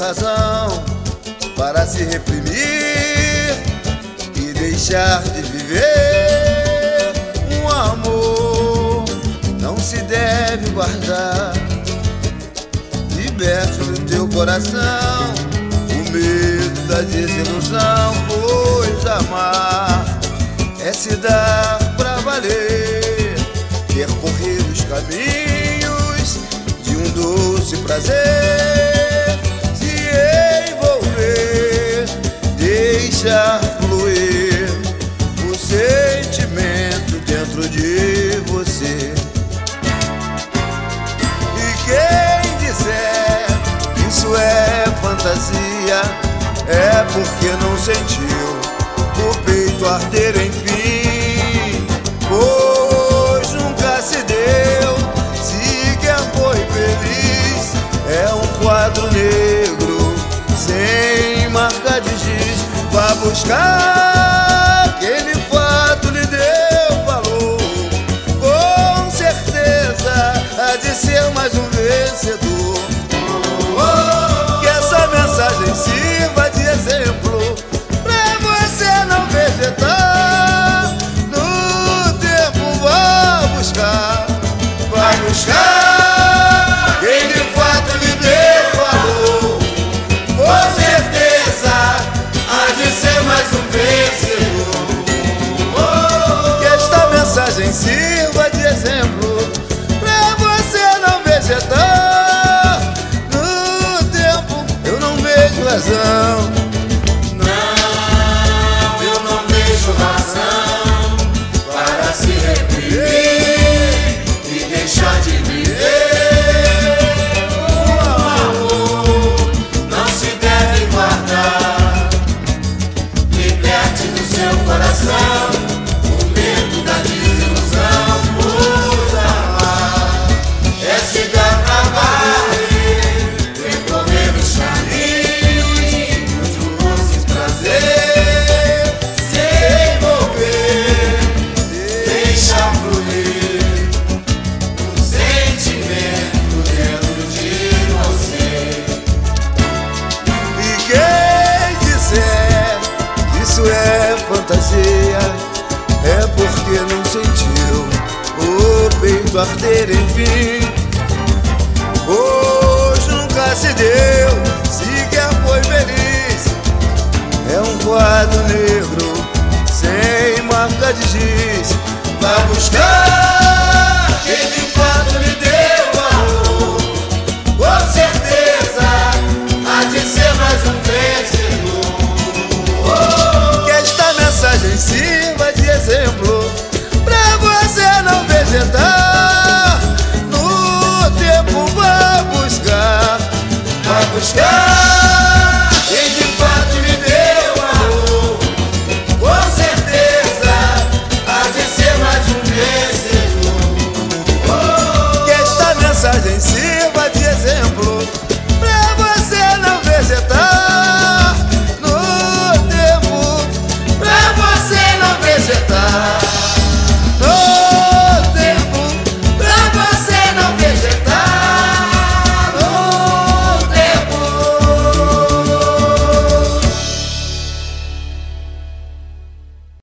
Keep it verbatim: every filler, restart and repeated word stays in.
razão para se reprimir e deixar de viver. Um amor não se deve guardar. Liberte no teu coração o medo da desilusão, pois amar é se dar pra valer, percorrer os caminhos de um doce prazer, se envolver, deixar fluir o sentimento dentro de você. E quem disser que isso é fantasia é porque não sentiu o peito arder enfim, pois nunca se deu. Sequer foi feliz, é um quadro negro sem marca de giz. Vá buscar aquele fato lhe deu valor, com certeza há de ser mais um vencedor. Que essa mensagem sirva de exemplo pra você não vegetar no tempo. Vá buscar, vai buscar aquele fato lhe deu valor, com certeza há de ser mais um vencedor. Que esta mensagem sirva de exemplo pra você não vegetar no tempo. Eu não vejo razão, não, eu não vejo razão para se reprimir e deixar de viver. O amor não se deve guardar. Liberte no seu coração o medo da desilusão, pois amar é se dar pra valer, percorrer os caminhos de um doce prazer, se envolver, deixar fluir o sentimento dentro de você. e quem disser que isso é fantasia é porque não sentiu o peito arder enfim, pois nunca se deu. Sequer foi feliz, é um quadro negro sem marca de giz. Vá buscar aquele fato lhe deu valor, com certeza há de ser mais um vencedor. Que esta mensagem sirva de exemplo pra você não vegetar no tempo. Vá buscar, vá buscar